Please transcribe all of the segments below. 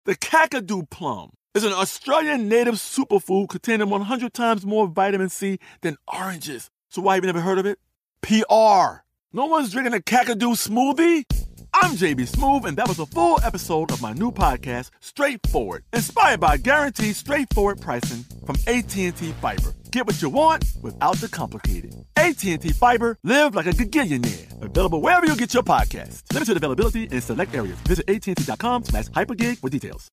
The Kakadu plum is an Australian native superfood containing 100 times more vitamin C than oranges. So why have you never heard of it? PR. No one's drinking a Kakadu smoothie? I'm JB Smoove, and that was a full episode of my new podcast, Straightforward, inspired by guaranteed straightforward pricing from AT&T Fiber. Get what you want without the complicated. AT&T Fiber, live like a gigillionaire. Available wherever you get your podcasts. Limited availability in select areas. Visit AT&T.com/hypergig for details.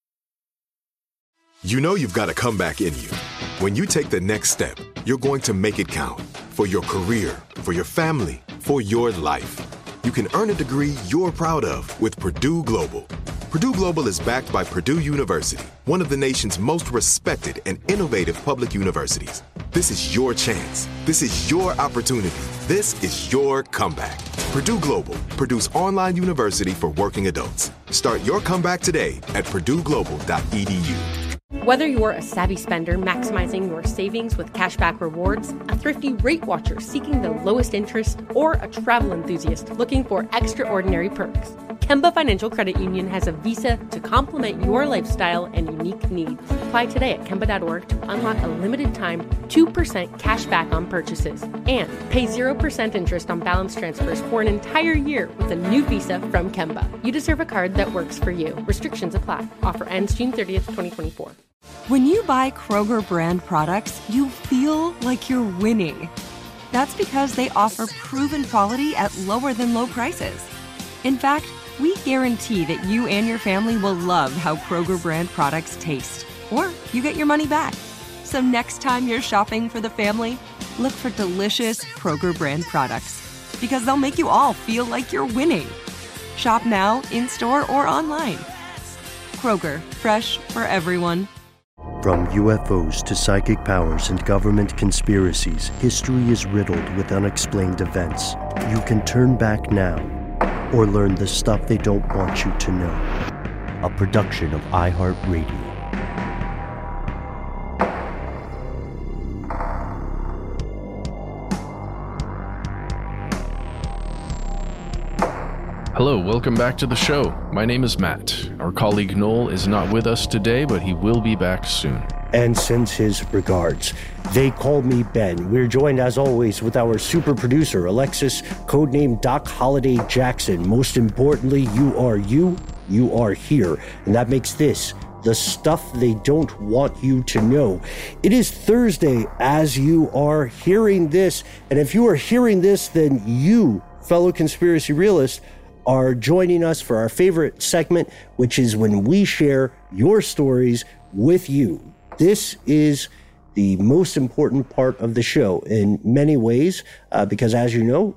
You know you've got a comeback in you. When you take the next step, you're going to make it count. For your career, for your family, for your life. You can earn a degree you're proud of with Purdue Global. Purdue Global is backed by Purdue University, one of the nation's most respected and innovative public universities. This is your chance. This is your opportunity. This is your comeback. Purdue Global, Purdue's online university for working adults. Start your comeback today at purdueglobal.edu. Whether you're a savvy spender maximizing your savings with cashback rewards, a thrifty rate watcher seeking the lowest interest, or a travel enthusiast looking for extraordinary perks, Kemba Financial Credit Union has a visa to complement your lifestyle and unique needs. Apply today at Kemba.org to unlock a limited-time 2% cash back on purchases and pay 0% interest on balance transfers for an entire year with a new visa from Kemba. You deserve a card that works for you. Restrictions apply. Offer ends June 30th, 2024. When you buy Kroger brand products, you feel like you're winning. That's because they offer proven quality at lower than low prices. In fact, we guarantee that you and your family will love how Kroger brand products taste, or you get your money back. So next time you're shopping for the family, look for delicious Kroger brand products, because they'll make you all feel like you're winning. Shop now, in-store, or online. Kroger, fresh for everyone. From UFOs to psychic powers and government conspiracies, history is riddled with unexplained events. You can turn back now or learn the stuff they don't want you to know. A production of iHeartRadio. Hello, welcome back to the show. My name is Matt. Our colleague Noel is not with us today, but he will be back soon. And sends his regards. They call me Ben. We're joined, as always, with our super producer, Alexis, codenamed Doc Holliday Jackson. Most importantly, you are here. And that makes this the stuff they don't want you to know. It is Thursday as you are hearing this. And if you are hearing this, then you, fellow conspiracy realists, are joining us for our favorite segment, which is when we share your stories with you. This is the most important part of the show in many ways, because as you know,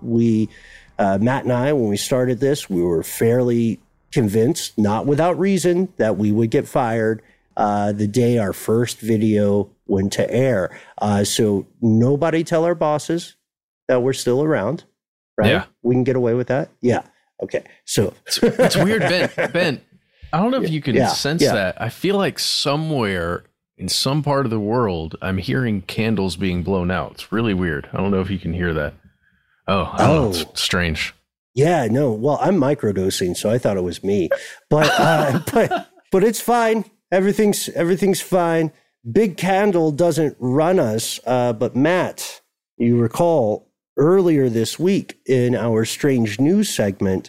Matt and I, when we started this, we were fairly convinced, not without reason, that we would get fired the day our first video went to air. So nobody tell our bosses that we're still around, right? Yeah. We can get away with that? Yeah. Okay. So it's weird, Ben. I don't know if you can sense that. I feel like somewhere in some part of the world, I'm hearing candles being blown out. It's really weird. I don't know if you can hear that. I don't know. It's strange. Yeah, no. Well, I'm microdosing, so I thought it was me. But but it's fine. Everything's fine. Big Candle doesn't run us. But Matt, you recall earlier this week in our Strange News segment,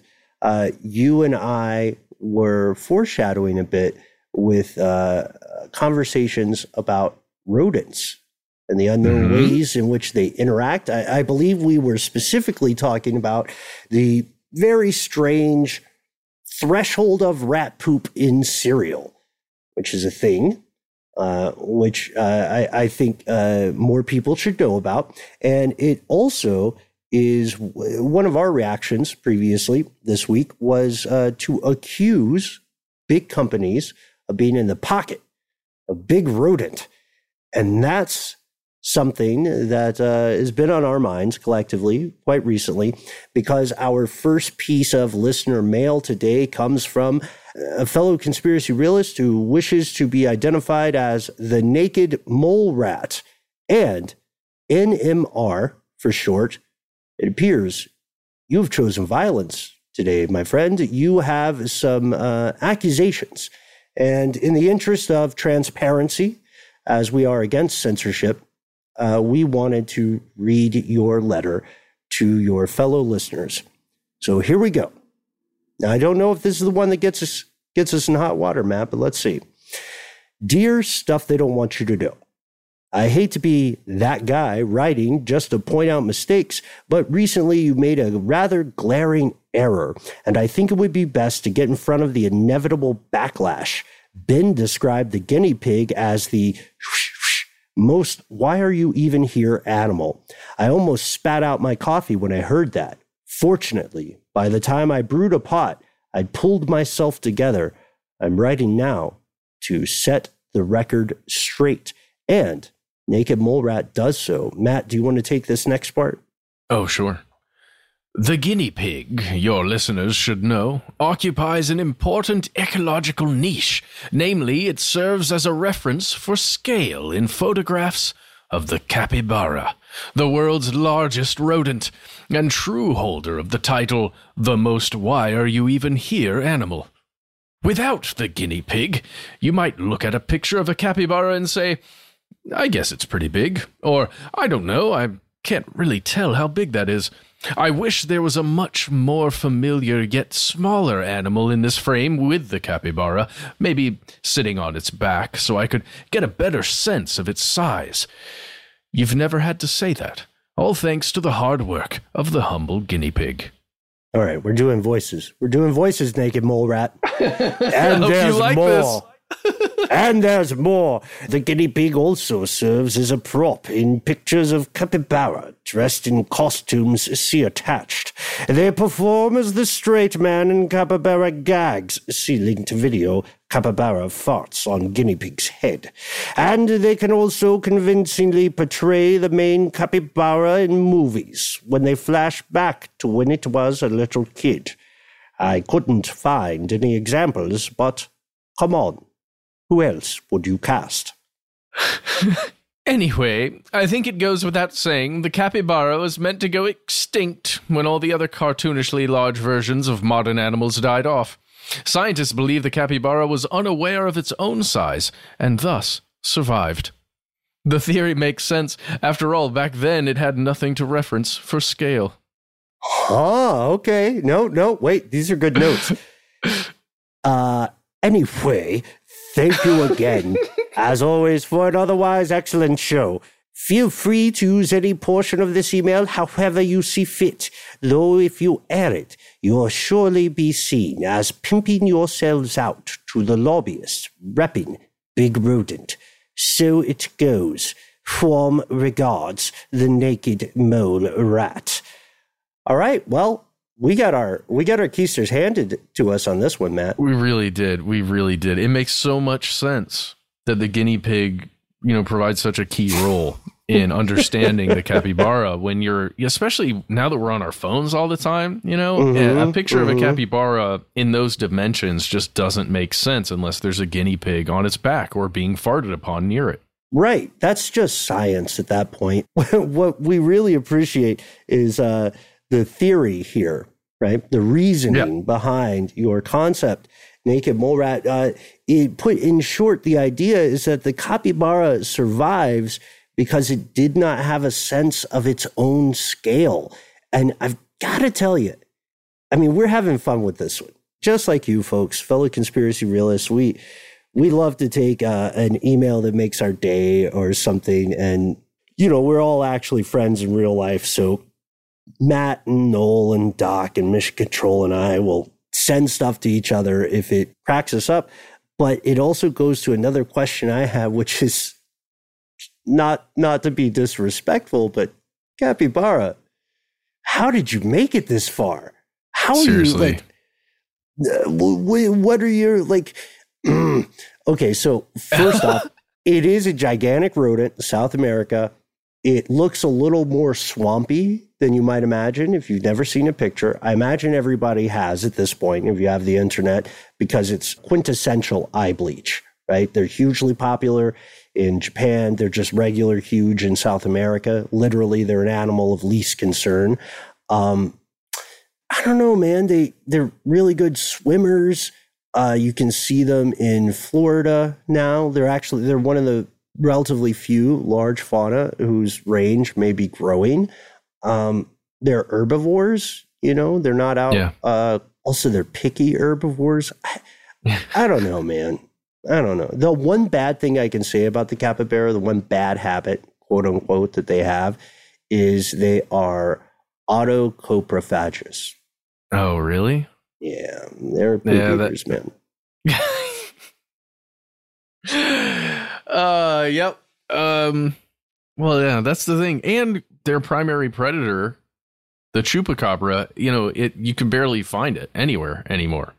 you and I were foreshadowing a bit with conversations about rodents and the unknown ways in which they interact. I believe we were specifically talking about the very strange threshold of rat poop in cereal, which is a thing, which I think more people should know about. And it also is one of our reactions previously this week was to accuse big companies of being in the pocket of big rodent. And that's something that has been on our minds collectively quite recently, because our first piece of listener mail today comes from a fellow conspiracy realist who wishes to be identified as the Naked Mole Rat, and NMR for short. It appears you've chosen violence today, my friend. You have some accusations And in the interest of transparency, as we are against censorship, we wanted to read your letter to your fellow listeners. So here we go. Now, I don't know if this is the one that gets us in hot water, Matt, but let's see. Dear Stuff They Don't Want You to Know, I hate to be that guy writing just to point out mistakes, but recently you made a rather glaring error, and I think it would be best to get in front of the inevitable backlash. Ben described the guinea pig as the most why are you even here animal. I almost spat out my coffee when I heard that. Fortunately, by the time I brewed a pot, I'd pulled myself together. I'm writing now to set the record straight. And Naked Mole Rat does so. Matt, do you want to take this next part? Oh, sure. The guinea pig, your listeners should know, occupies an important ecological niche. Namely, it serves as a reference for scale in photographs of the capybara, the world's largest rodent, and true holder of the title, The Most Why Are You Even Here Animal. Without the guinea pig, you might look at a picture of a capybara and say, I guess it's pretty big. Or, I don't know, I can't really tell how big that is. I wish there was a much more familiar yet smaller animal in this frame with the capybara, maybe sitting on its back so I could get a better sense of its size. You've never had to say that, all thanks to the hard work of the humble guinea pig. All right, we're doing voices. We're doing voices, Naked Mole Rat. And there's more. And there's more. The guinea pig also serves as a prop in pictures of capybara dressed in costumes see attached. They perform as the straight man in capybara gags. See linked video, capybara farts on guinea pig's head. And they can also convincingly portray the main capybara in movies when they flash back to when it was a little kid. I couldn't find any examples, but come on. Who else would you cast? Anyway, I think it goes without saying the capybara was meant to go extinct when all the other cartoonishly large versions of modern animals died off. Scientists believe the capybara was unaware of its own size and thus survived. The theory makes sense. After all, back then it had nothing to reference for scale. Oh, okay. No, wait. These are good notes. Anyway, thank you again, as always, for an otherwise excellent show. Feel free to use any portion of this email however you see fit, though if you air it, you'll surely be seen as pimping yourselves out to the lobbyists repping Big Rodent. So it goes. From regards, the Naked Mole Rat. All right, well, we got our keisters handed to us on this one, Matt. We really did. It makes so much sense that the guinea pig, provides such a key role in understanding the capybara when especially now that we're on our phones all the time, a picture of a capybara in those dimensions just doesn't make sense unless there's a guinea pig on its back or being farted upon near it. Right. That's just science at that point. What we really appreciate is the theory here, right? The reasoning behind your concept, Naked Mole Rat. Put in short, the idea is that the capybara survives because it did not have a sense of its own scale. And I've got to tell you, I mean, we're having fun with this one. Just like you folks, fellow conspiracy realists, we love to take an email that makes our day or something. And, we're all actually friends in real life. So Matt and Noel and Doc and Mission Control and I will send stuff to each other if it cracks us up. But it also goes to another question I have, which is not to be disrespectful, but capybara, how did you make it this far? How Seriously. are you what are your okay, so first off, it is a gigantic rodent, South America. It looks a little more swampy than you might imagine if you've never seen a picture. I imagine everybody has at this point, if you have the internet, because it's quintessential eye bleach, right? They're hugely popular in Japan. They're just regular huge in South America. Literally, they're an animal of least concern. I don't know, man. They're really good swimmers. You can see them in Florida now. They're one of the relatively few large fauna whose range may be growing. They're herbivores, they're not out. Yeah. Also, they're picky herbivores. I don't know, man. I don't know. The one bad thing I can say about the capybara, the one bad habit, quote unquote, that they have is they are autocoprophagous. Oh, really? Yeah, they're poop eaters, man. Yep. Well, yeah, that's the thing. And their primary predator, the chupacabra, you can barely find it anywhere anymore.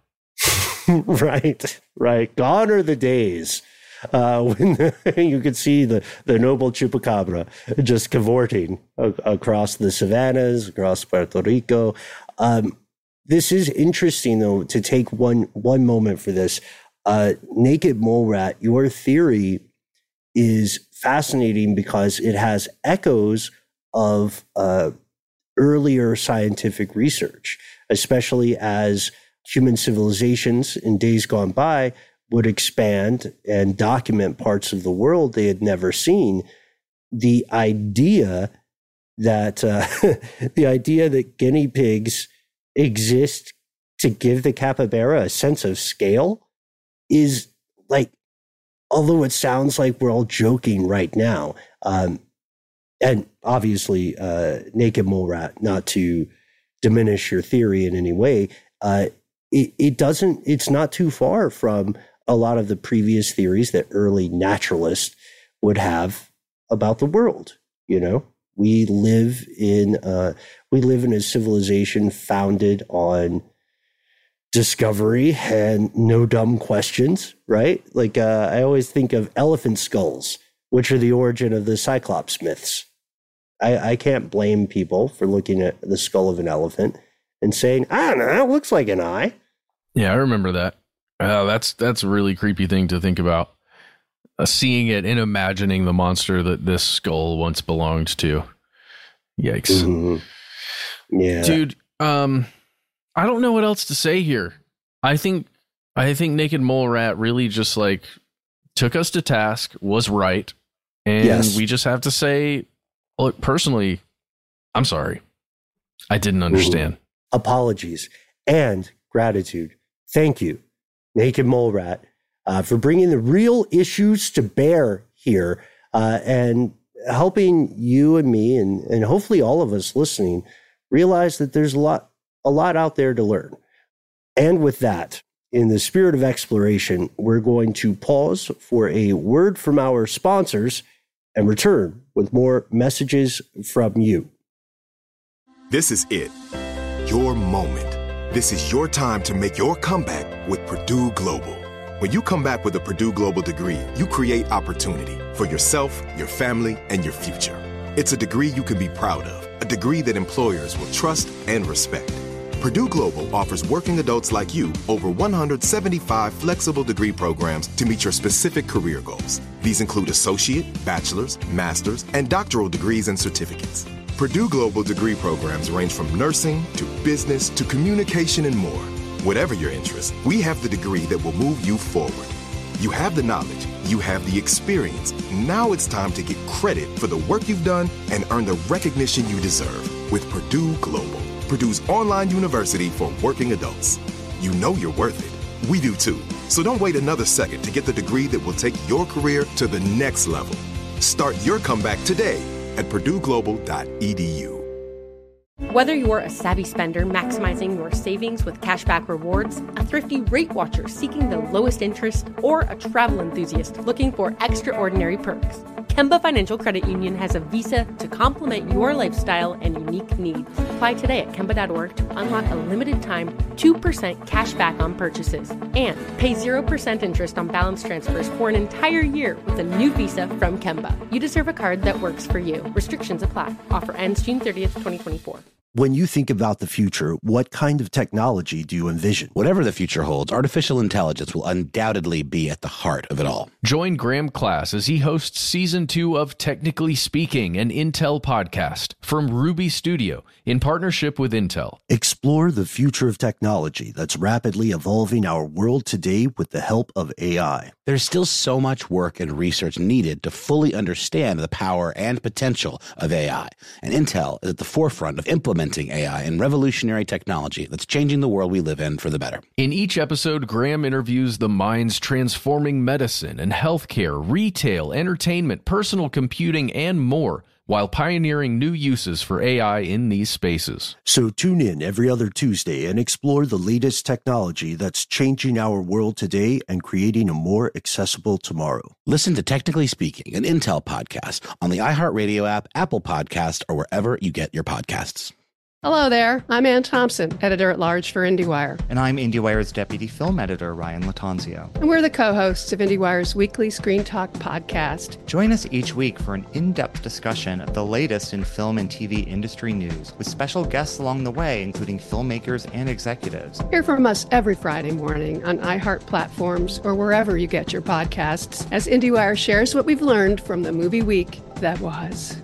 Right. Gone are the days when you could see the noble chupacabra just cavorting across the savannas, across Puerto Rico. This is interesting, though, to take one moment for this. Naked mole rat, your theory is fascinating because it has echoes of earlier scientific research, especially as human civilizations in days gone by would expand and document parts of the world they had never seen. The idea that guinea pigs exist to give the capybara a sense of scale is like, although it sounds like we're all joking right now, and obviously naked mole rat, not to diminish your theory in any way, it's not too far from a lot of the previous theories that early naturalists would have about the world. We live in a civilization founded on discovery and no dumb questions, right? Like I always think of elephant skulls, which are the origin of the Cyclops myths. I can't blame people for looking at the skull of an elephant and saying, I don't know, it looks like an eye. Yeah, I remember that. That's a really creepy thing to think about. Seeing it and imagining the monster that this skull once belonged to. Yikes. Mm-hmm. Yeah. Dude, I don't know what else to say here. I think Naked Mole Rat really just took us to task, was right, and we just have to say, look, personally, I'm sorry. I didn't understand. Apologies and gratitude. Thank you, Naked Mole Rat, for bringing the real issues to bear here and helping you and me and hopefully all of us listening realize that there's a lot out there to learn. And with that, in the spirit of exploration, we're going to pause for a word from our sponsors and return with more messages from you. This is it. Your moment. This is your time to make your comeback with Purdue Global. When you come back with a Purdue Global degree, you create opportunity for yourself, your family, and your future. It's a degree you can be proud of, a degree that employers will trust and respect. Purdue Global offers working adults like you over 175 flexible degree programs to meet your specific career goals. These include associate, bachelor's, master's, and doctoral degrees and certificates. Purdue Global degree programs range from nursing to business to communication and more. Whatever your interest, we have the degree that will move you forward. You have the knowledge, you have the experience. Now it's time to get credit for the work you've done and earn the recognition you deserve with Purdue Global, Purdue's online university for working adults. You know you're worth it. We do too. So don't wait another second to get the degree that will take your career to the next level. Start your comeback today at purdueglobal.edu. Whether you're a savvy spender maximizing your savings with cashback rewards, a thrifty rate watcher seeking the lowest interest, or a travel enthusiast looking for extraordinary perks, Kemba Financial Credit Union has a visa to complement your lifestyle and unique needs. Apply today at Kemba.org to unlock a limited time 2% cash back on purchases and pay 0% interest on balance transfers for an entire year with a new visa from Kemba. You deserve a card that works for you. Restrictions apply. Offer ends June 30th, 2024. When you think about the future, what kind of technology do you envision? Whatever the future holds, artificial intelligence will undoubtedly be at the heart of it all. Join Graham Class as he hosts Season 2 of Technically Speaking, an Intel podcast from Ruby Studio in partnership with Intel. Explore the future of technology that's rapidly evolving our world today with the help of AI. There's still so much work and research needed to fully understand the power and potential of AI, and Intel is at the forefront of implementing AI and revolutionary technology that's changing the world we live in for the better. In each episode, Graham interviews the minds transforming medicine and healthcare, retail, entertainment, personal computing, and more, while pioneering new uses for AI in these spaces. So tune in every other Tuesday and explore the latest technology that's changing our world today and creating a more accessible tomorrow. Listen to Technically Speaking, an Intel podcast on the iHeartRadio app, Apple Podcast, or wherever you get your podcasts. Hello there. I'm Ann Thompson, editor-at-large for IndieWire. And I'm IndieWire's deputy film editor, Ryan Latanzio. And we're the co-hosts of IndieWire's weekly Screen Talk podcast. Join us each week for an in-depth discussion of the latest in film and TV industry news, with special guests along the way, including filmmakers and executives. Hear from us every Friday morning on iHeart platforms or wherever you get your podcasts, as IndieWire shares what we've learned from the movie week that was.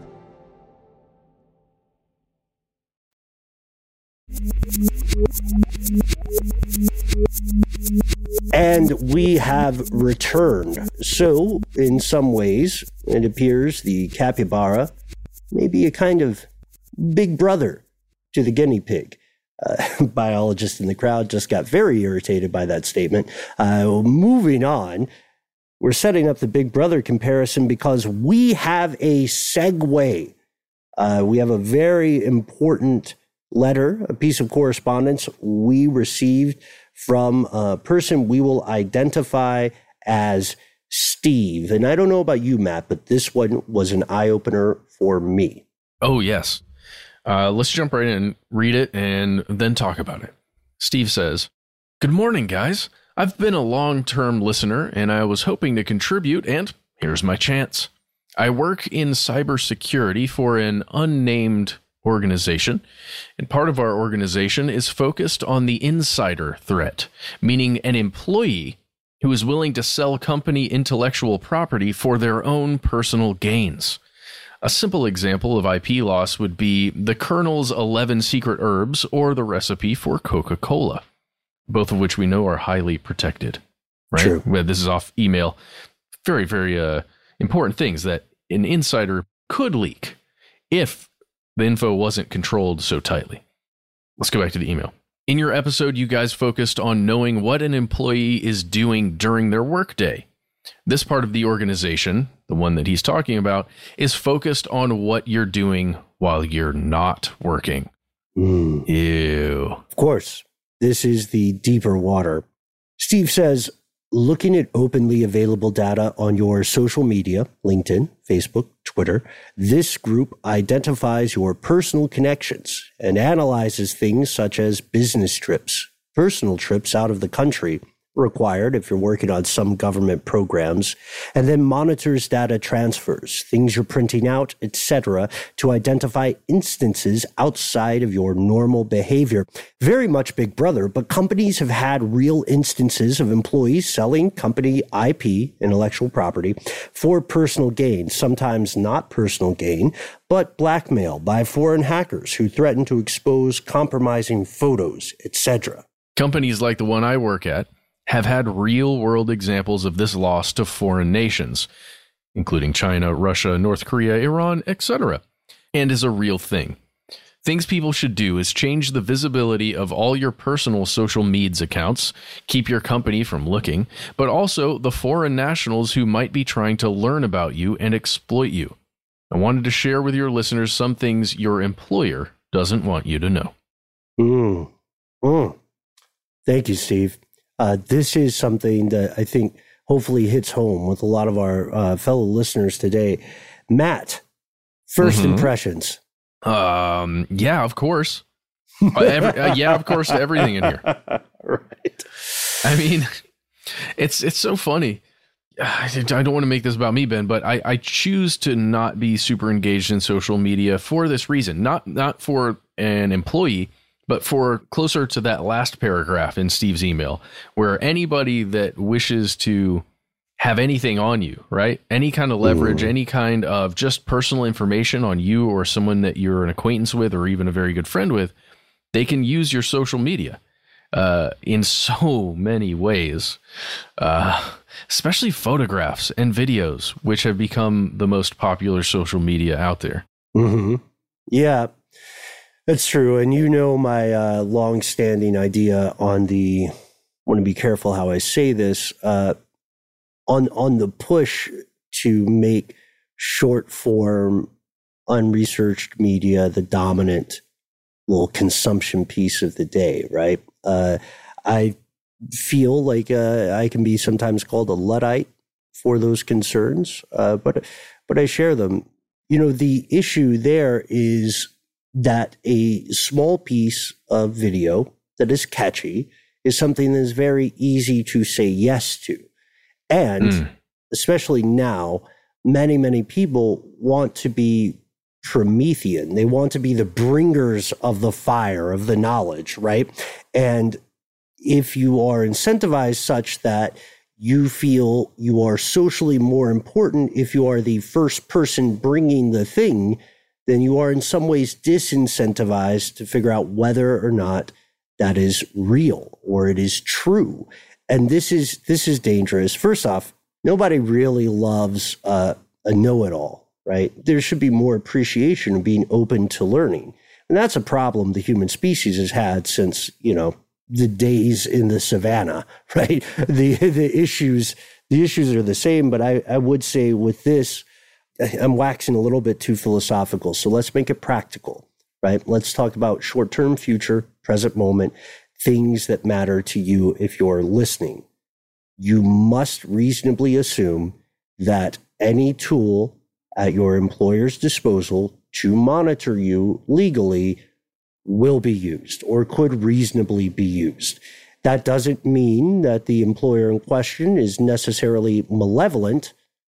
And we have returned. So, in some ways, it appears the capybara may be a kind of big brother to the guinea pig. Biologist in the crowd just got very irritated by that statement. Moving on, we're setting up the big brother comparison because we have a segue. We have a very important letter, a piece of correspondence we received from a person we will identify as Steve. And I don't know about you, Matt, but this one was an eye-opener for me. Oh, yes. Let's jump right in, read it, and then talk about it. Steve says, "Good morning, guys. I've been a long-term listener, and I was hoping to contribute, and here's my chance. I work in cybersecurity for an unnamed organization, and part of our organization is focused on the insider threat, meaning an employee who is willing to sell company intellectual property for their own personal gains. A simple example of IP loss would be the Colonel's 11 secret herbs or the recipe for Coca-Cola, both of which we know are highly protected." Right? True. This is off email. Very, very important things that an insider could leak if the info wasn't controlled so tightly. Let's go back to the email. "In your episode, you guys focused on knowing what an employee is doing during their workday. This part of the organization, the one that he's talking about, is focused on what you're doing while you're not working." Ew. Of course, this is the deeper water. Steve says, "Looking at openly available data on your social media, LinkedIn, Facebook, Twitter, this group identifies your personal connections and analyzes things such as business trips, personal trips out of the country required if you're working on some government programs, and then monitors data transfers, things you're printing out, etc., to identify instances outside of your normal behavior. Very much Big Brother, but companies have had real instances of employees selling company IP, intellectual property, for personal gain, sometimes not personal gain, but blackmail by foreign hackers who threaten to expose compromising photos, etc. Companies like the one I work at have had real-world examples of this loss to foreign nations, including China, Russia, North Korea, Iran, etc., and is a real thing. Things people should do is change the visibility of all your personal social medias accounts, keep your company from looking, but also the foreign nationals who might be trying to learn about you and exploit you. I wanted to share with your listeners some things your employer doesn't want you to know." Thank you, Steve. This is something that I think hopefully hits home with a lot of our fellow listeners today. Matt, first impressions. Yeah, of course. Of course, to everything in here. Right. I mean, it's so funny. I don't want to make this about me, Ben, but I choose to not be super engaged in social media for this reason. Not for an employee, but for closer to that last paragraph in Steve's email, where anybody that wishes to have anything on you, right? Any kind of leverage, any kind of just personal information on you or someone that you're an acquaintance with or even a very good friend with, they can use your social media in so many ways, especially photographs and videos, which have become the most popular social media out there. Mm-hmm. Yeah, that's true. And you know my long-standing idea on I want to be careful how I say this, on the push to make short form, unresearched media the dominant little consumption piece of the day, right? I feel like I can be sometimes called a Luddite for those concerns, but I share them. You know, the issue there is that a small piece of video that is catchy is something that is very easy to say yes to. And especially now, many, many people want to be Promethean. They want to be the bringers of the fire, of the knowledge, right? And if you are incentivized such that you feel you are socially more important if you are the first person bringing the thing, then you are in some ways disincentivized to figure out whether or not that is real or it is true. And this is dangerous. First off, nobody really loves a know-it-all, right? There should be more appreciation of being open to learning. And that's a problem the human species has had since, the days in the savannah, right? The issues are the same, but I would say with this, I'm waxing a little bit too philosophical. So let's make it practical, right? Let's talk about short-term, future, present moment, things that matter to you if you're listening. You must reasonably assume that any tool at your employer's disposal to monitor you legally will be used or could reasonably be used. That doesn't mean that the employer in question is necessarily malevolent.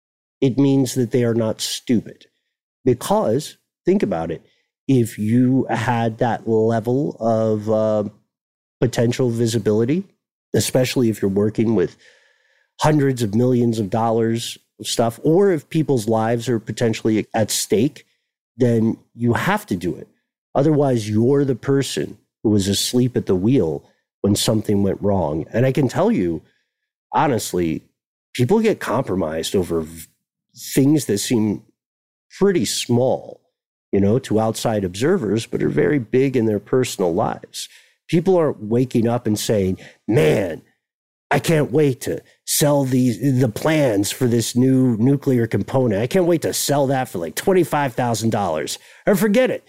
It means that they are not stupid. Because, think about it, if you had that level of potential visibility, especially if you're working with hundreds of millions of dollars of stuff, or if people's lives are potentially at stake, then you have to do it. Otherwise, you're the person who was asleep at the wheel when something went wrong. And I can tell you, honestly, people get compromised over things that seem pretty small, to outside observers, but are very big in their personal lives. People aren't waking up and saying, man, I can't wait to sell the plans for this new nuclear component. I can't wait to sell that for like $25,000. Or forget it,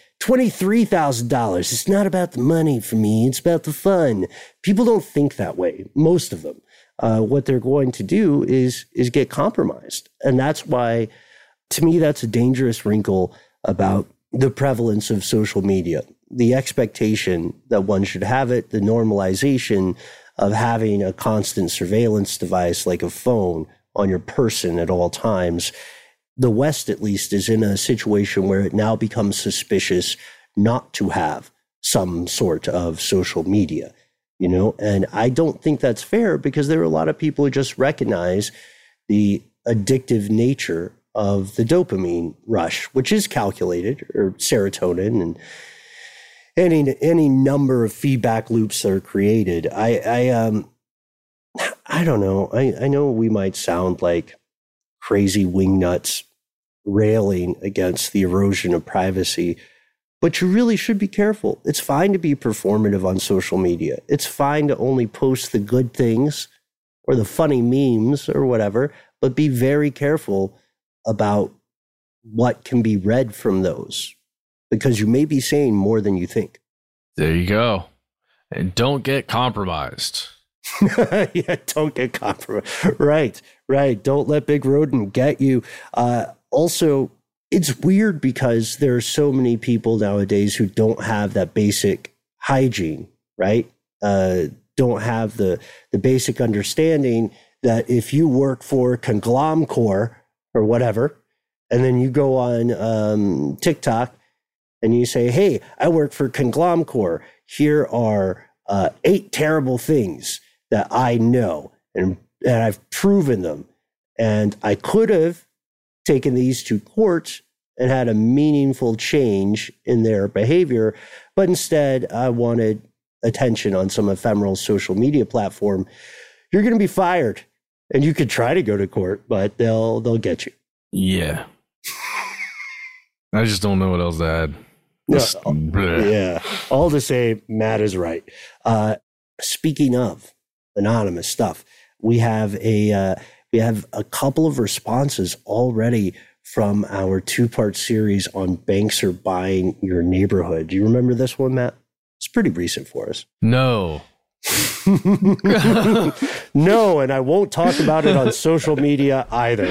$23,000. It's not about the money for me. It's about the fun. People don't think that way, most of them. What they're going to do is get compromised. And that's why, to me, that's a dangerous wrinkle about the prevalence of social media. The expectation that one should have it, the normalization of having a constant surveillance device like a phone on your person at all times. The West, at least, is in a situation where it now becomes suspicious not to have some sort of social media, and I don't think that's fair because there are a lot of people who just recognize the addictive nature of the dopamine rush, which is calculated, or serotonin, and any number of feedback loops that are created. I don't know. I know we might sound like crazy wingnuts railing against the erosion of privacy, but you really should be careful. It's fine to be performative on social media. It's fine to only post the good things or the funny memes or whatever, but be very careful about what can be read from those, because you may be saying more than you think. There you go. And don't get compromised. Yeah, don't get compromised. Right. Don't let Big Rodent get you. Also, it's weird because there are so many people nowadays who don't have that basic hygiene, right? Don't have the basic understanding that if you work for Conglomcore or whatever, and then you go on TikTok and you say, hey, I work for Conglomcorp. Here are 8 terrible things that I know, and I've proven them. And I could have taken these to court and had a meaningful change in their behavior, but instead I wanted attention on some ephemeral social media platform. You're going to be fired, and you could try to go to court, but they'll get you. Yeah. I just don't know what else to add. Yeah. All to say, Matt is right. Speaking of anonymous stuff, we have a couple of responses already from our 2-part series on banks are buying your neighborhood. Do you remember this one, Matt? It's pretty recent for us. No. No, and I won't talk about it on social media either.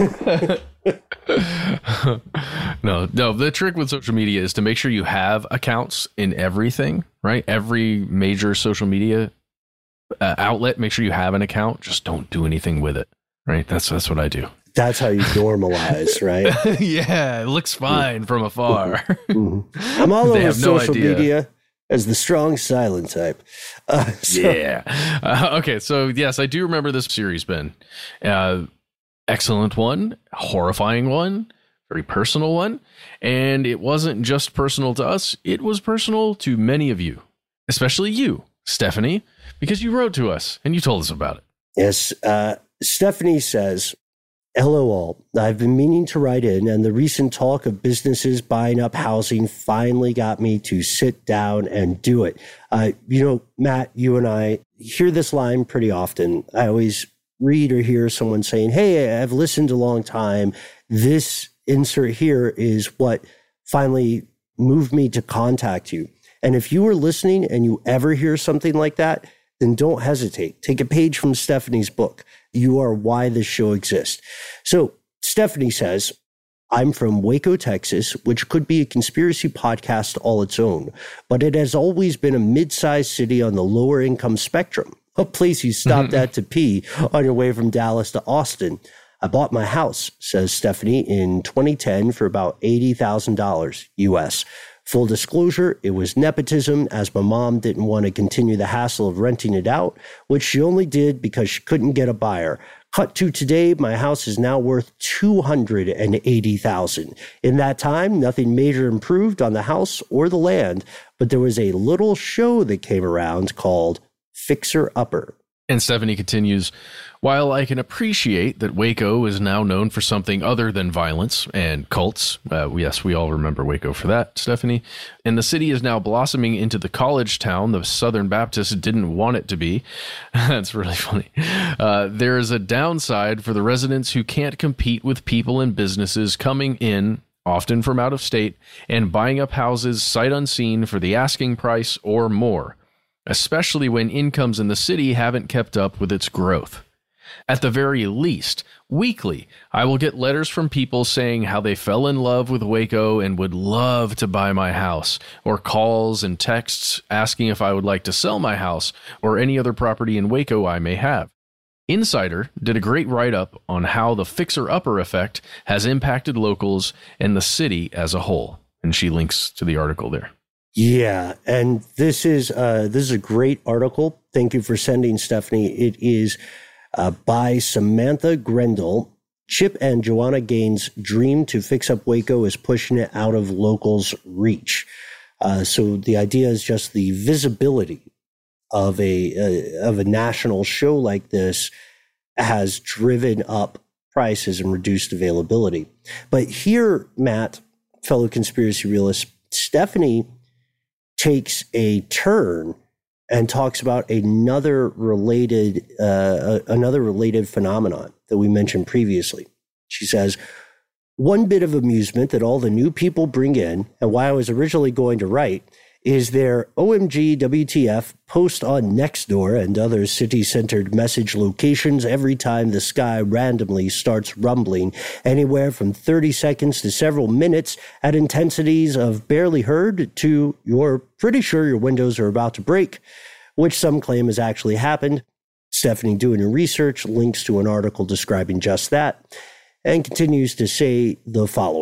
No. The trick with social media is to make sure you have accounts in everything, right? Every major social media outlet, make sure you have an account. Just don't do anything with it, right? That's what I do. That's how you normalize, right? Yeah, it looks fine from afar. Mm-hmm. I'm all over social media as the strong silent type. Yeah. Okay, so yes, I do remember this series, Ben. Excellent one, horrifying one, very personal one. And it wasn't just personal to us, it was personal to many of you, especially you, Stephanie, because you wrote to us and you told us about it. Yes. Stephanie says, hello all. I've been meaning to write in, and the recent talk of businesses buying up housing finally got me to sit down and do it. Matt, you and I hear this line pretty often. I always read or hear someone saying, hey, I've listened a long time. This insert here is what finally moved me to contact you. And if you are listening and you ever hear something like that, then don't hesitate. Take a page from Stephanie's book. You are why this show exists. So Stephanie says, I'm from Waco, Texas, which could be a conspiracy podcast all its own, but it has always been a mid-sized city on the lower income spectrum, a place you stopped at to pee on your way from Dallas to Austin. I bought my house, says Stephanie, in 2010 for about $80,000 US. Full disclosure, it was nepotism, as my mom didn't want to continue the hassle of renting it out, which she only did because she couldn't get a buyer. Cut to today, my house is now worth $280,000. In that time, nothing major improved on the house or the land, but there was a little show that came around called Fixer Upper. And Stephanie continues, while I can appreciate that Waco is now known for something other than violence and cults, yes, we all remember Waco for that, Stephanie, and the city is now blossoming into the college town the Southern Baptists didn't want it to be. That's really funny. There is a downside for the residents who can't compete with people and businesses coming in, often from out of state, and buying up houses sight unseen for the asking price or more, especially when incomes in the city haven't kept up with its growth. At the very least, weekly, I will get letters from people saying how they fell in love with Waco and would love to buy my house, or calls and texts asking if I would like to sell my house or any other property in Waco I may have. Insider did a great write-up on how the fixer-upper effect has impacted locals and the city as a whole, and she links to the article there. Yeah, and this is a great article. Thank you for sending, Stephanie. It is by Samantha Grendel. Chip and Joanna Gaines' dream to fix up Waco is pushing it out of locals' reach. So the idea is just the visibility of a national show like this has driven up prices and reduced availability. But here, Matt, fellow conspiracy realist, Stephanie takes a turn and talks about another related phenomenon that we mentioned previously. She says, one bit of amusement that all the new people bring in, and why I was originally going to write, is their OMG WTF post on Nextdoor and other city-centered message locations every time the sky randomly starts rumbling, anywhere from 30 seconds to several minutes at intensities of barely heard to you're pretty sure your windows are about to break, which some claim has actually happened. Stephanie, doing her research, links to an article describing just that, and continues to say the following.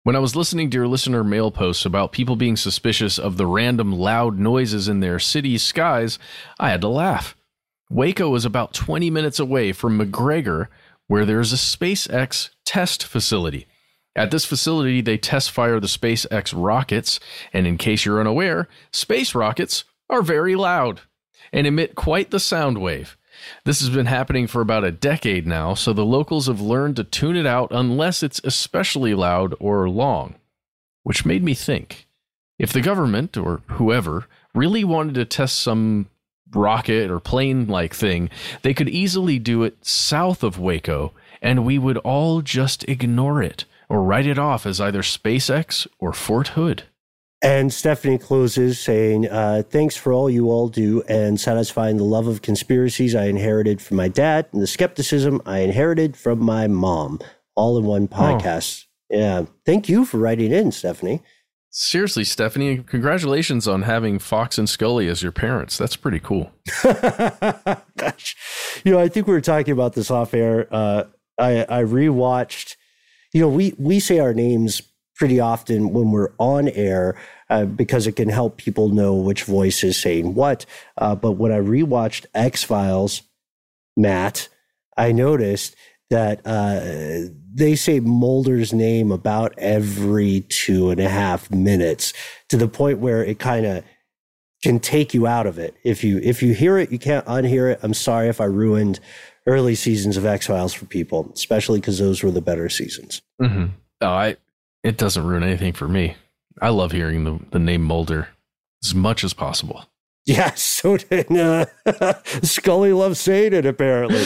When I was listening to your listener mail posts about people being suspicious of the random loud noises in their city's skies, I had to laugh. Waco is about 20 minutes away from McGregor, where there's a SpaceX test facility. At this facility, they test fire the SpaceX rockets, and in case you're unaware, space rockets are very loud and emit quite the sound wave. This has been happening for about a decade now, so the locals have learned to tune it out unless it's especially loud or long. Which made me think, if the government, or whoever, really wanted to test some rocket or plane-like thing, they could easily do it south of Waco, and we would all just ignore it, or write it off as either SpaceX or Fort Hood. And Stephanie closes saying, thanks for all you all do and satisfying the love of conspiracies I inherited from my dad and the skepticism I inherited from my mom. All in one podcast. Oh. Yeah. Thank you for writing in, Stephanie. Seriously, Stephanie, congratulations on having Fox and Scully as your parents. That's pretty cool. Gosh. I think we were talking about this off air. I rewatched, we say our names pretty often when we're on air because it can help people know which voice is saying what. But when I rewatched X-Files, Matt, I noticed that they say Mulder's name about every 2.5 minutes, to the point where it kind of can take you out of it. If you hear it, you can't unhear it. I'm sorry if I ruined early seasons of X-Files for people, especially because those were the better seasons. Mm-hmm. It doesn't ruin anything for me. I love hearing the name Mulder as much as possible. Yeah, so did Scully loves saying it, apparently.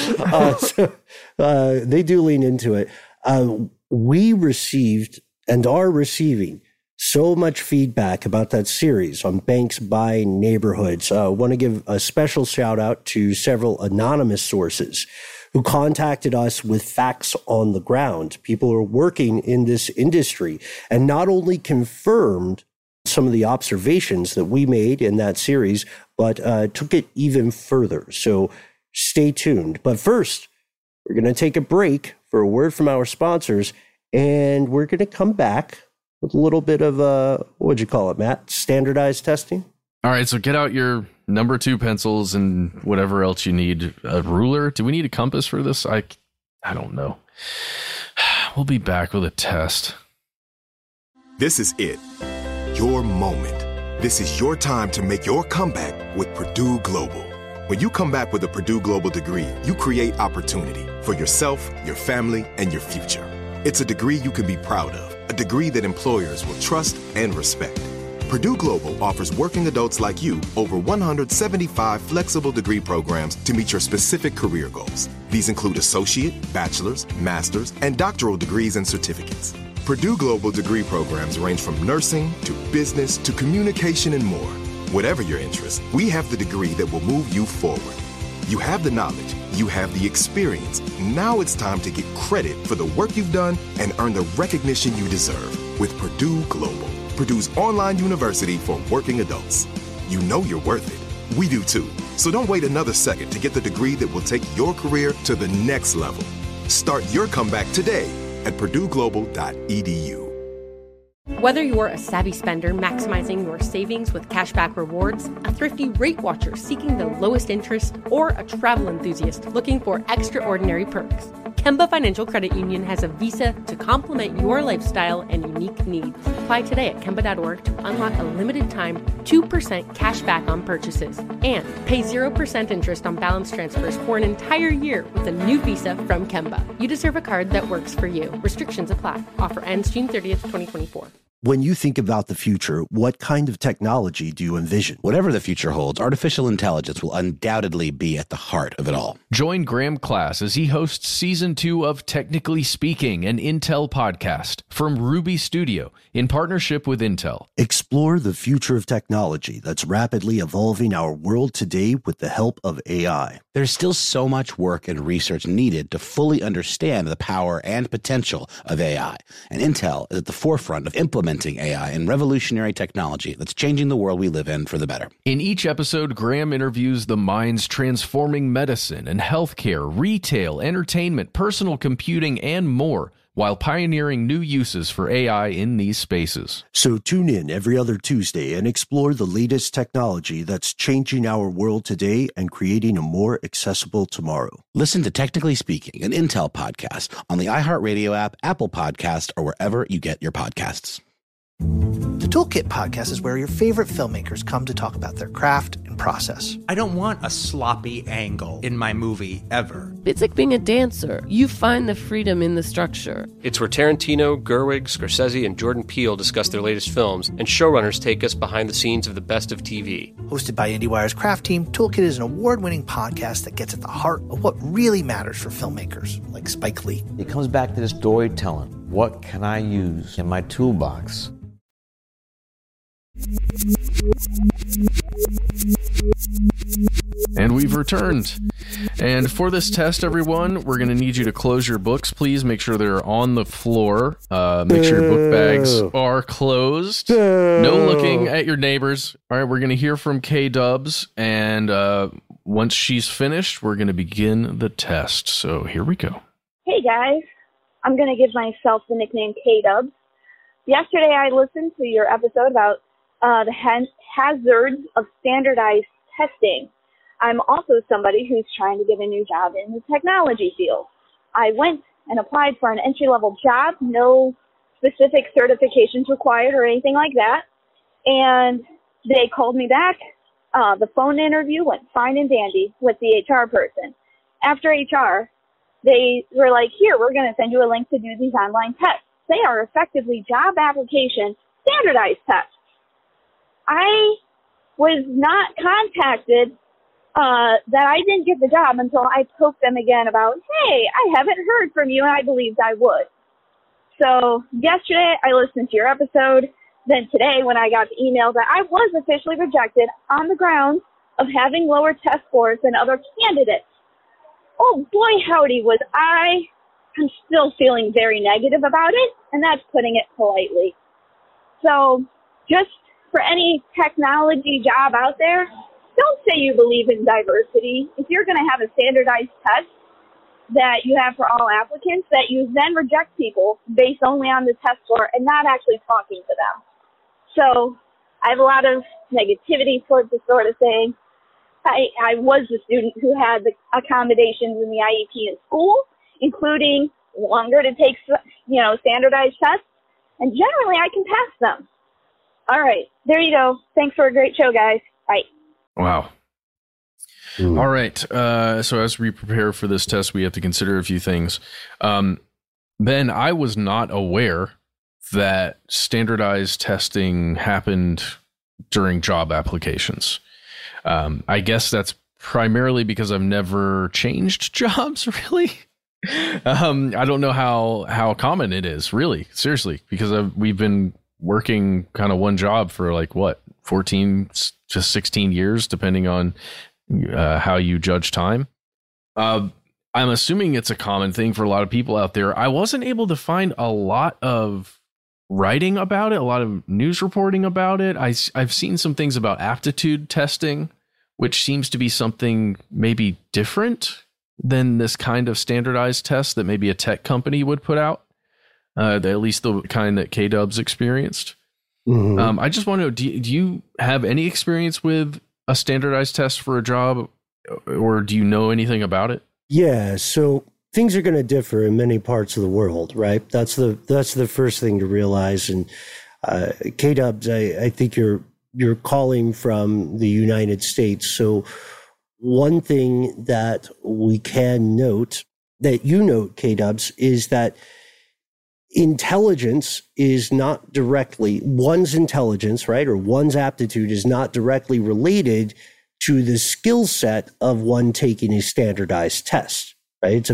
They do lean into it. We received and are receiving so much feedback about that series on banks buying neighborhoods. I want to give a special shout out to several anonymous sources who contacted us with facts on the ground. People who are working in this industry and not only confirmed some of the observations that we made in that series, but took it even further. So stay tuned. But first, we're going to take a break for a word from our sponsors, and we're going to come back with a little bit of, what would you call it, Matt? Standardized testing? All right, so get out your number 2 pencils and whatever else you need. A ruler? Do we need a compass for this? I don't know. We'll be back with a test. This is it. Your moment. This is your time to make your comeback with Purdue Global. When you come back with a Purdue Global degree, you create opportunity for yourself, your family, and your future. It's a degree you can be proud of, a degree that employers will trust and respect. Purdue Global offers working adults like you over 175 flexible degree programs to meet your specific career goals. These include associate, bachelor's, master's, and doctoral degrees and certificates. Purdue Global degree programs range from nursing to business to communication and more. Whatever your interest, we have the degree that will move you forward. You have the knowledge, you have the experience. Now it's time to get credit for the work you've done and earn the recognition you deserve with Purdue Global, Purdue's online university for working adults. You know you're worth it. We do too. So don't wait another second to get the degree that will take your career to the next level. Start your comeback today at purdueglobal.edu. Whether you're a savvy spender maximizing your savings with cashback rewards, a thrifty rate watcher seeking the lowest interest, or a travel enthusiast looking for extraordinary perks, Kemba Financial Credit Union has a visa to complement your lifestyle and unique needs. Apply today at Kemba.org to unlock a limited-time 2% cash back on purchases and pay 0% interest on balance transfers for an entire year with a new visa from Kemba. You deserve a card that works for you. Restrictions apply. Offer ends June 30th, 2024. When you think about the future, what kind of technology do you envision? Whatever the future holds, artificial intelligence will undoubtedly be at the heart of it all. Join Graham Class as he hosts Season 2 of Technically Speaking, an Intel podcast from Ruby Studio in partnership with Intel. Explore the future of technology that's rapidly evolving our world today with the help of AI. There's still so much work and research needed to fully understand the power and potential of AI, and Intel is at the forefront of implementing AI and revolutionary technology that's changing the world we live in for the better. In each episode, Graham interviews the minds transforming medicine and healthcare, retail, entertainment, personal computing, and more while pioneering new uses for AI in these spaces. So tune in every other Tuesday and explore the latest technology that's changing our world today and creating a more accessible tomorrow. Listen to Technically Speaking, an Intel podcast on the iHeartRadio app, Apple Podcast, or wherever you get your podcasts. The Toolkit podcast is where your favorite filmmakers come to talk about their craft and process. I don't want a sloppy angle in my movie ever. It's like being a dancer. You find the freedom in the structure. It's where Tarantino, Gerwig, Scorsese, and Jordan Peele discuss their latest films, and showrunners take us behind the scenes of the best of TV. Hosted by IndieWire's craft team, Toolkit is an award-winning podcast that gets at the heart of what really matters for filmmakers, like Spike Lee. It comes back to this storytelling. What can I use in my toolbox? And we've returned. And for this test, everyone, we're going to need you to close your books, please. Make sure they're on the floor. Make sure your book bags are closed. No looking at your neighbors. All right, we're going to hear from K-Dubs. And once she's finished, we're going to begin the test. So here we go. Hey, guys. I'm going to give myself the nickname K-Dubs. Yesterday, I listened to your episode about the hazards of standardized testing. I'm also somebody who's trying to get a new job in the technology field. I went and applied for an entry-level job, no specific certifications required or anything like that, and they called me back. The phone interview went fine and dandy with the HR person. After HR, they were like, here, we're going to send you a link to do these online tests. They are effectively job application standardized tests. I was not contacted that I didn't get the job until I poked them again about, hey, I haven't heard from you, and I believed I would. So yesterday I listened to your episode. Then today when I got the email that I was officially rejected on the grounds of having lower test scores than other candidates. Oh boy, howdy, was I'm still feeling very negative about it, and that's putting it politely. So just for any technology job out there, don't say you believe in diversity. If you're going to have a standardized test that you have for all applicants, that you then reject people based only on the test score and not actually talking to them. So I have a lot of negativity towards this sort of thing. I was the student who had the accommodations in the IEP in school, including longer to take, standardized tests, and generally I can pass them. All right, there you go. Thanks for a great show, guys. Bye. Wow. All right. So as we prepare for this test, we have to consider a few things. Ben, I was not aware that standardized testing happened during job applications. I guess that's primarily because I've never changed jobs, really. I don't know how common it is, really, seriously, because we've been working kind of one job for 14 to 16 years, depending on how you judge time. I'm assuming it's a common thing for a lot of people out there. I wasn't able to find a lot of writing about it, a lot of news reporting about it. I've seen some things about aptitude testing, which seems to be something maybe different than this kind of standardized test that maybe a tech company would put out. At least the kind that K-Dubs experienced. Mm-hmm. I just want to know, do you have any experience with a standardized test for a job, or do you know anything about it? Yeah, so things are going to differ in many parts of the world, right? That's the first thing to realize. And K-Dubs, I think you're calling from the United States. So one thing that we can note, that you note, K-Dubs, is that intelligence is not directly, one's intelligence, right, or one's aptitude is not directly related to the skill set of one taking a standardized test, right? It's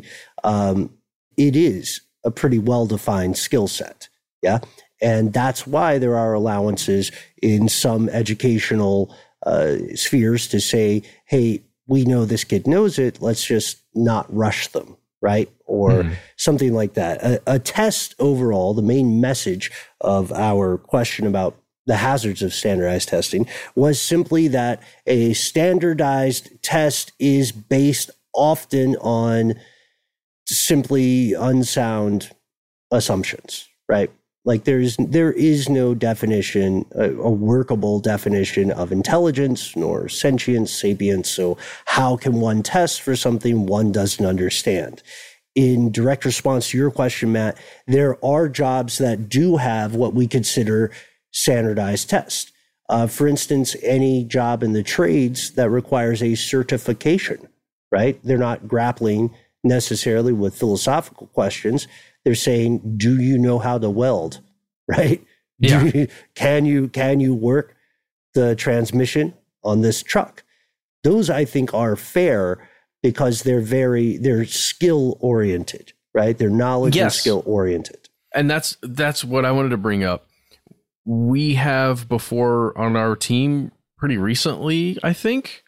it is a pretty well-defined skill set, yeah? And that's why there are allowances in some educational spheres to say, hey, we know this kid knows it, let's just not rush them, right? Or something like that. A test overall, the main message of our question about the hazards of standardized testing was simply that a standardized test is based often on simply unsound assumptions, right? Like there is no definition, a workable definition of intelligence nor sentience, sapience. So how can one test for something one doesn't understand? In direct response to your question, Matt, there are jobs that do have what we consider standardized tests. For instance, any job in the trades that requires a certification, right? They're not grappling necessarily with philosophical questions. They're saying, do you know how to weld, right? Yeah. Can you work the transmission on this truck? Those, I think, are fair because they're skill oriented, right? They're knowledge and skill oriented. And that's what I wanted to bring up. We have before on our team pretty recently, I think,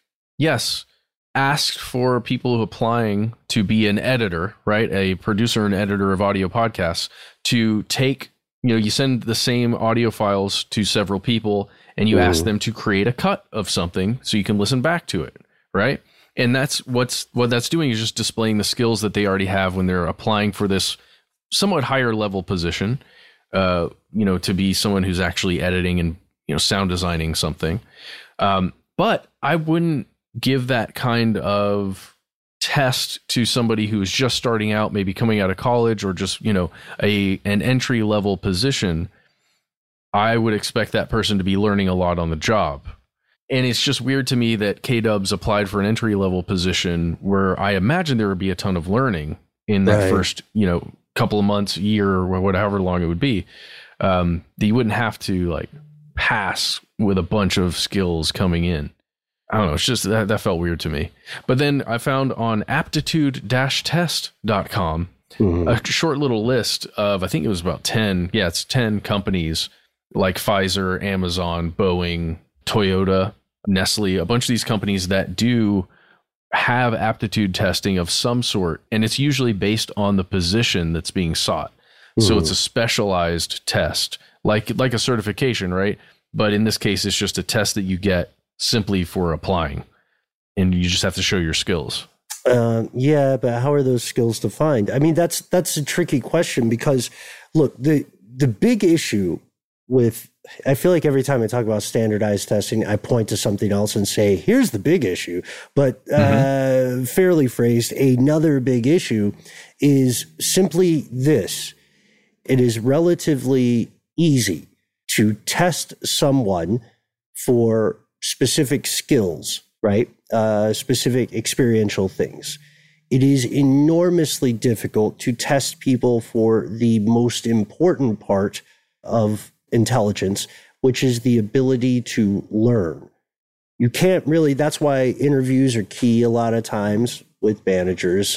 asked for people applying to be an editor, right? A producer and editor of audio podcasts to take, you send the same audio files to several people and you ask them to create a cut of something so you can listen back to it, right? And that's what that's doing is just displaying the skills that they already have when they're applying for this somewhat higher level position, to be someone who's actually editing and, sound designing something. But I wouldn't give that kind of test to somebody who is just starting out, maybe coming out of college or just, an entry level position. I would expect that person to be learning a lot on the job. And it's just weird to me that K-Dubs applied for an entry level position where I imagine there would be a ton of learning in that first, couple of months, year, or whatever long it would be. That you wouldn't have to pass with a bunch of skills coming in. I don't know. It's just that felt weird to me. But then I found on aptitude-test.com a short little list of, I think it was about 10. Yeah, it's 10 companies like Pfizer, Amazon, Boeing, Toyota, Nestle, a bunch of these companies that do have aptitude testing of some sort. And it's usually based on the position that's being sought. So it's a specialized test, like a certification, right? But in this case, it's just a test that you get simply for applying, and you just have to show your skills. Yeah, but how are those skills defined? I mean, that's a tricky question because, look, the big issue with, I feel like every time I talk about standardized testing, I point to something else and say, here's the big issue. But fairly phrased, another big issue is simply this. It is relatively easy to test someone for specific skills, right? Specific experiential things. It is enormously difficult to test people for the most important part of intelligence, which is the ability to learn. You can't really, that's why interviews are key a lot of times with managers.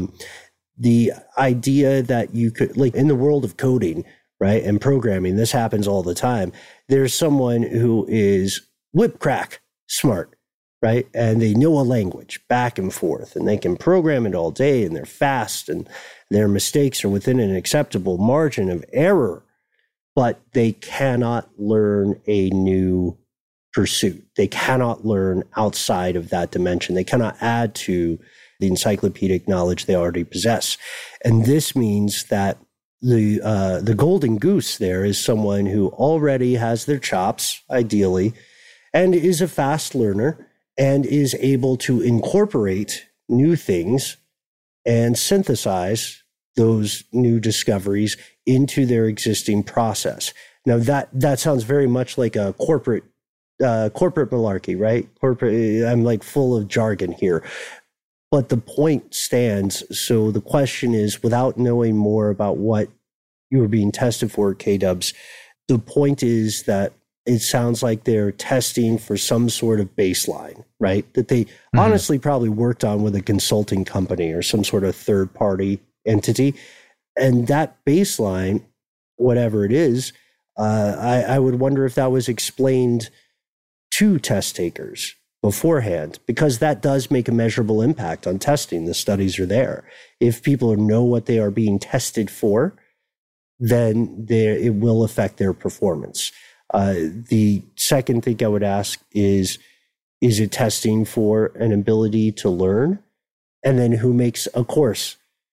The idea that you could, like in the world of coding, right, and programming, this happens all the time. There's someone who is whip crack smart, right? And they know a language back and forth, and they can program it all day, and they're fast, and their mistakes are within an acceptable margin of error, but they cannot learn a new pursuit. They cannot learn outside of that dimension. They cannot add to the encyclopedic knowledge they already possess. And this means that the golden goose there is someone who already has their chops, ideally, and is a fast learner and is able to incorporate new things and synthesize those new discoveries into their existing process. Now that sounds very much like a corporate malarkey, right? I'm like full of jargon here. But the point stands. So the question is, without knowing more about what you were being tested for, K-Dubs, the point is that it sounds like they're testing for some sort of baseline, right? That they honestly probably worked on with a consulting company or some sort of third-party entity. And that baseline, whatever it is, I would wonder if that was explained to test takers beforehand, because that does make a measurable impact on testing. The studies are there. If people know what they are being tested for, then it will affect their performance. The second thing I would ask is it testing for an ability to learn? And then who makes, of course,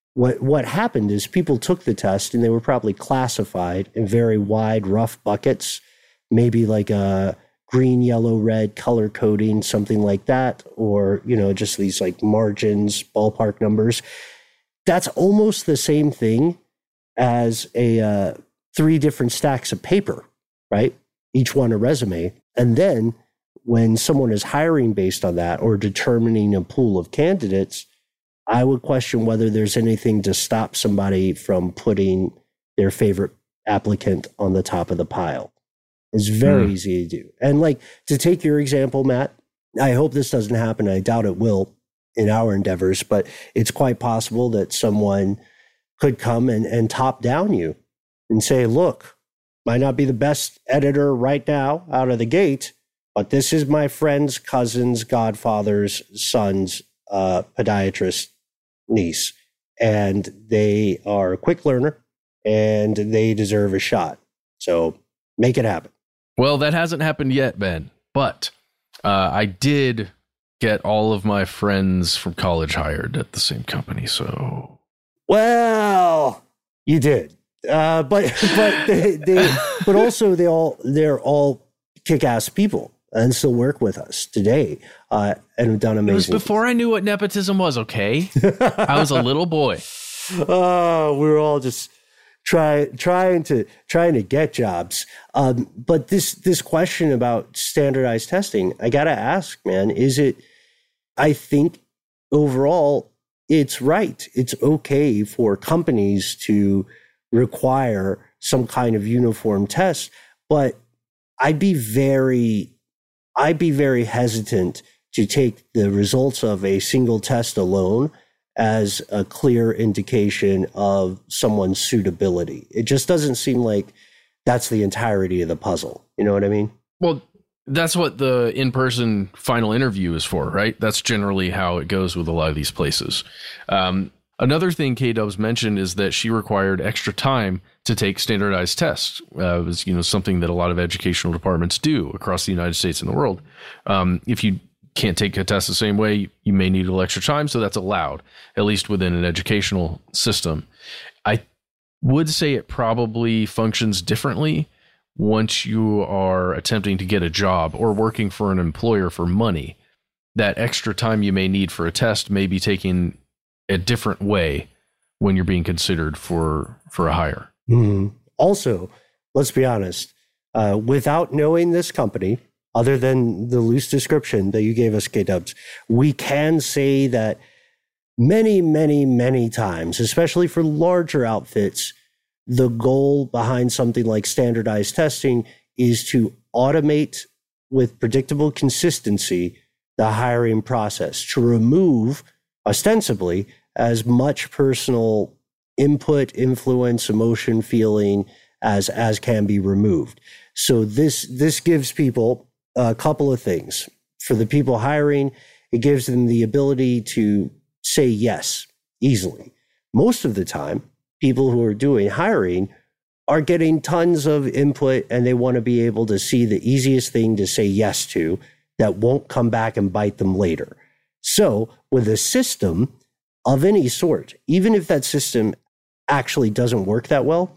What happened is people took the test and they were probably classified in very wide, rough buckets, maybe like a green, yellow, red color coding, something like that, or, just these like margins, ballpark numbers. That's almost the same thing as a 3 different stacks of paper, right? Each one a resume. And then when someone is hiring based on that or determining a pool of candidates, I would question whether there's anything to stop somebody from putting their favorite applicant on the top of the pile. It's very easy to do. And like, to take your example, Matt, I hope this doesn't happen. I doubt it will in our endeavors, but it's quite possible that someone could come and top down you and say, look, might not be the best editor right now out of the gate, but this is my friend's cousin's godfather's son's podiatrist niece, and they are a quick learner and they deserve a shot. So make it happen. Well, that hasn't happened yet, Ben, but I did get all of my friends from college hired at the same company. So, well, you did, but also they're all kick-ass people and still work with us today, and have done amazing. It was before I knew what nepotism was. Okay, I was a little boy. Oh, we were all just trying to get jobs. But this question about standardized testing, I gotta ask, man, I think overall it's right. It's okay for companies to require some kind of uniform test, but I'd be very hesitant to take the results of a single test alone as a clear indication of someone's suitability. It just doesn't seem like that's the entirety of the puzzle. You know what I mean? Well, that's what the in-person final interview is for, right? That's generally how it goes with a lot of these places. Another thing K-Dubs mentioned is that she required extra time to take standardized tests. It was, something that a lot of educational departments do across the United States and the world. If you can't take a test the same way, you may need a little extra time, so that's allowed, at least within an educational system. I would say it probably functions differently once you are attempting to get a job or working for an employer for money. That extra time you may need for a test may be taken a different way when you're being considered for a hire. Mm-hmm. Also, let's be honest, without knowing this company, other than the loose description that you gave us, K-Dubs, we can say that many, many, many times, especially for larger outfits, the goal behind something like standardized testing is to automate with predictable consistency the hiring process, to remove, ostensibly, as much personal input, influence, emotion, feeling as can be removed. So this gives people a couple of things. For the people hiring, it gives them the ability to say yes easily. Most of the time, people who are doing hiring are getting tons of input, and they want to be able to see the easiest thing to say yes to that won't come back and bite them later. So with a system of any sort, even if that system actually doesn't work that well,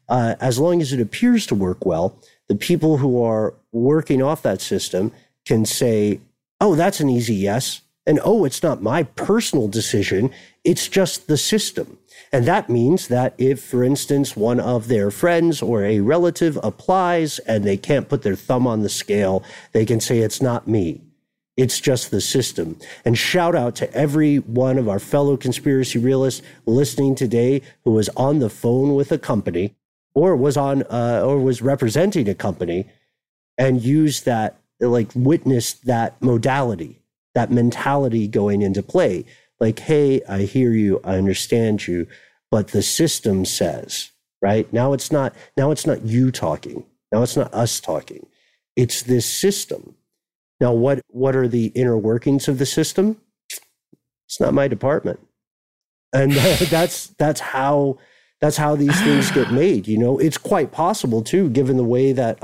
as long as it appears to work well, the people who are working off that system can say, oh, that's an easy yes. And oh, it's not my personal decision. It's just the system. And that means that if, for instance, one of their friends or a relative applies and they can't put their thumb on the scale, they can say, it's not me. It's just the system. And shout out to every one of our fellow conspiracy realists listening today who was on the phone with a company or was representing a company and used that, witnessed that modality, that mentality going into play. Like, hey, I hear you, I understand you, but the system says, right? Now it's not you talking. Now it's not us talking. It's this system. Now, what are the inner workings of the system? It's not my department. And that's how these things get made. It's quite possible too, given the way that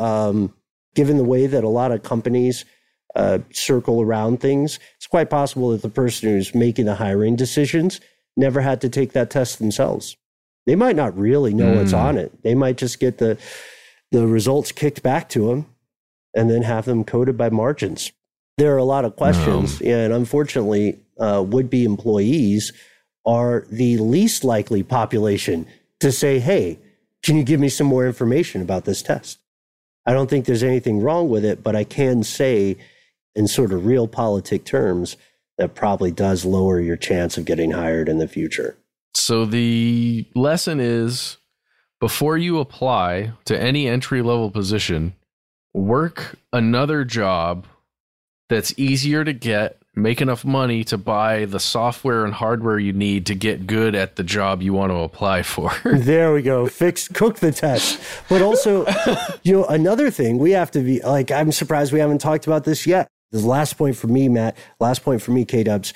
a lot of companies circle around things. It's quite possible that the person who's making the hiring decisions never had to take that test themselves. They might not really know what's on it. They might just get the results kicked back to them and then have them coded by margins. There are a lot of questions, and unfortunately, would-be employees are the least likely population to say, hey, can you give me some more information about this test? I don't think there's anything wrong with it, but I can say in sort of realpolitik terms that probably does lower your chance of getting hired in the future. So the lesson is, before you apply to any entry-level position, work another job that's easier to get, make enough money to buy the software and hardware you need to get good at the job you want to apply for. There we go. Cook the test. But also, another thing we have to be like, I'm surprised we haven't talked about this yet. The last point for me, Matt, K-Dubs,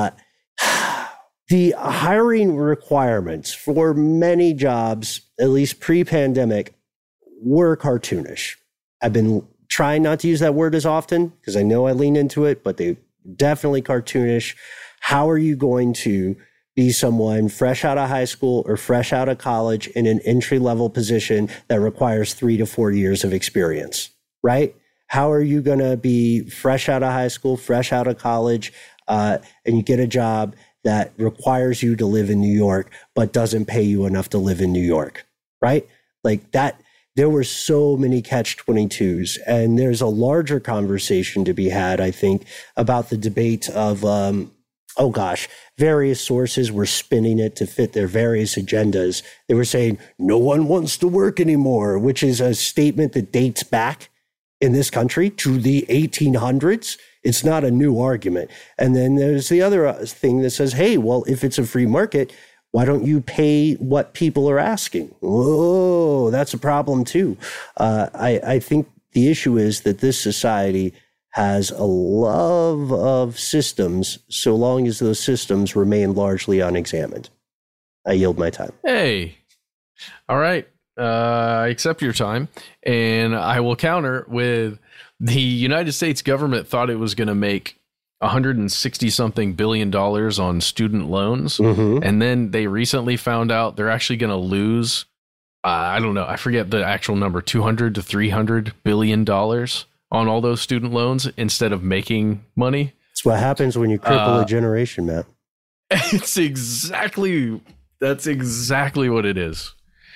the hiring requirements for many jobs, at least pre-pandemic, were cartoonish. I've been trying not to use that word as often because I know I lean into it, but they definitely cartoonish. How are you going to be someone fresh out of high school or fresh out of college in an entry-level position that requires 3 to 4 years of experience, right? How are you going to be fresh out of high school, fresh out of college, and you get a job that requires you to live in New York, but doesn't pay you enough to live in New York, right? Like that. There were so many catch-22s, and there's a larger conversation to be had, I think, about the debate of, various sources were spinning it to fit their various agendas. They were saying, no one wants to work anymore, which is a statement that dates back in this country to the 1800s. It's not a new argument. And then there's the other thing that says, hey, well, if it's a free market, why don't you pay what people are asking? Oh, that's a problem too. I think the issue is that this society has a love of systems so long as those systems remain largely unexamined. I yield my time. Hey, all right. I accept your time, and I will counter with the United States government thought it was going to make $160-something billion on student loans. Mm-hmm. And then they recently found out they're actually going to lose, I don't know, I forget the actual number, $200 to $300 billion on all those student loans instead of making money. It's what happens when you cripple a generation, Matt. That's exactly what it is.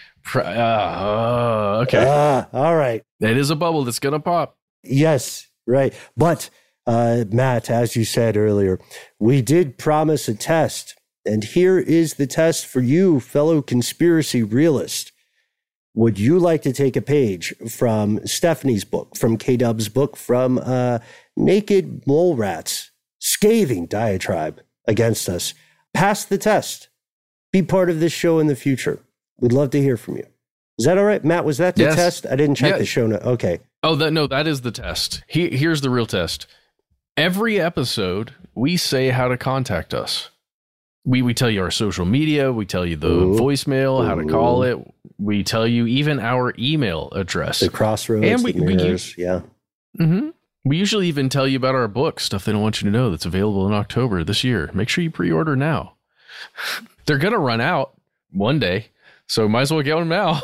Okay. All right. It is a bubble that's going to pop. Yes, right. But Matt, as you said earlier, we did promise a test, and here is the test for you, fellow conspiracy realist. Would you like to take a page from Stephanie's book, from K-Dub's book, from Naked Mole Rat's scathing diatribe against us? Pass the test. Be part of this show in the future. We'd love to hear from you. Is that all right, Matt? Was that the test? I didn't check the show note. Okay. Oh, that is the test. Here's the real test. Every episode, we say how to contact us. We tell you our social media. We tell you the voicemail, how to call it. We tell you even our email address. The crossroads, and the mirrors, yeah. Mm-hmm. We usually even tell you about our book, stuff they don't want you to know, that's available in October this year. Make sure you pre-order now. They're going to run out one day, so might as well get them now.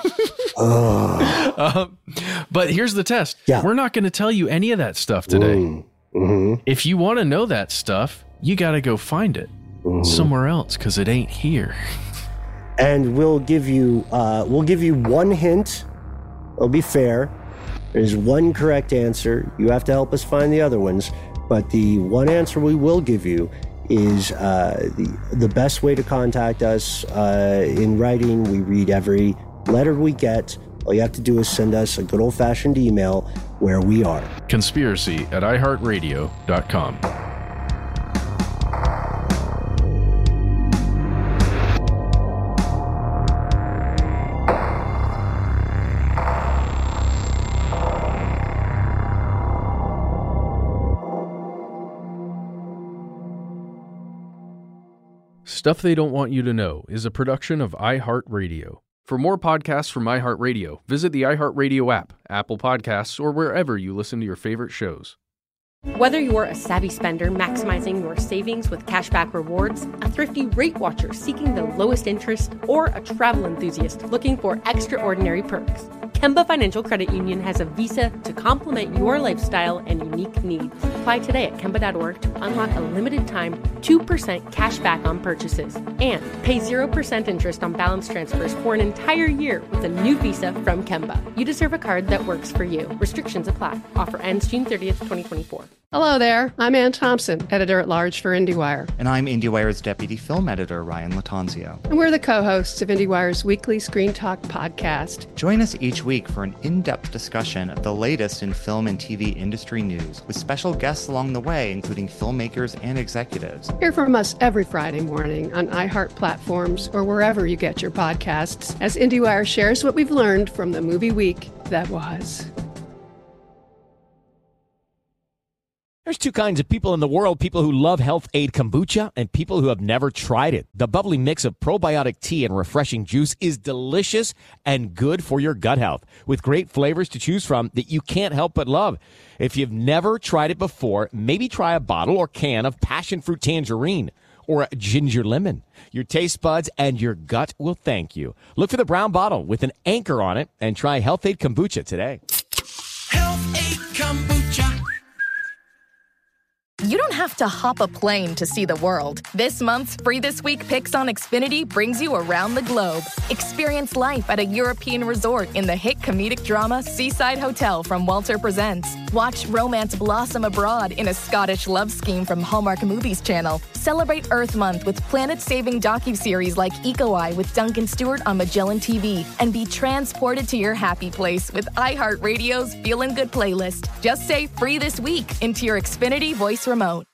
But here's the test. Yeah. We're not going to tell you any of that stuff today. Mm-hmm. If you want to know that stuff, you got to go find it somewhere else because it ain't here. And we'll give you one hint. It'll be fair. There's one correct answer. You have to help us find the other ones. But the one answer we will give you is the best way to contact us in writing. We read every letter we get. All you have to do is send us a good old-fashioned email where we are. Conspiracy@iheartradio.com. Stuff They Don't Want You to Know is a production of iHeartRadio. For more podcasts from iHeartRadio, visit the iHeartRadio app, Apple Podcasts, or wherever you listen to your favorite shows. Whether you're a savvy spender maximizing your savings with cashback rewards, a thrifty rate watcher seeking the lowest interest, or a travel enthusiast looking for extraordinary perks, Kemba Financial Credit Union has a visa to complement your lifestyle and unique needs. Apply today at Kemba.org to unlock a limited time 2% cash back on purchases and pay 0% interest on balance transfers for an entire year with a new visa from Kemba. You deserve a card that works for you. Restrictions apply. Offer ends June 30th, 2024. Hello there. I'm Ann Thompson, editor-at-large for IndieWire. And I'm IndieWire's deputy film editor, Ryan Latanzio. And we're the co-hosts of IndieWire's weekly Screen Talk podcast. Join us each week for an in-depth discussion of the latest in film and TV industry news, with special guests along the way, including filmmakers and executives. Hear from us every Friday morning on iHeart platforms or wherever you get your podcasts, as IndieWire shares what we've learned from the movie week that was. There's two kinds of people in the world, people who love Health Aid Kombucha and people who have never tried it. The bubbly mix of probiotic tea and refreshing juice is delicious and good for your gut health, with great flavors to choose from that you can't help but love. If you've never tried it before, maybe try a bottle or can of passion fruit tangerine or a ginger lemon. Your taste buds and your gut will thank you. Look for the brown bottle with an anchor on it and try Health Aid Kombucha today. Health Aid Kombucha. You don't have to hop a plane to see the world. This month's Free This Week picks on Xfinity brings you around the globe. Experience life at a European resort in the hit comedic drama Seaside Hotel from Walter Presents. Watch romance blossom abroad in a Scottish love scheme from Hallmark Movies Channel. Celebrate Earth Month with planet-saving docuseries like Eco Eye with Duncan Stewart on Magellan TV. And be transported to your happy place with iHeartRadio's Feelin' Good playlist. Just say Free This Week into your Xfinity voice remote.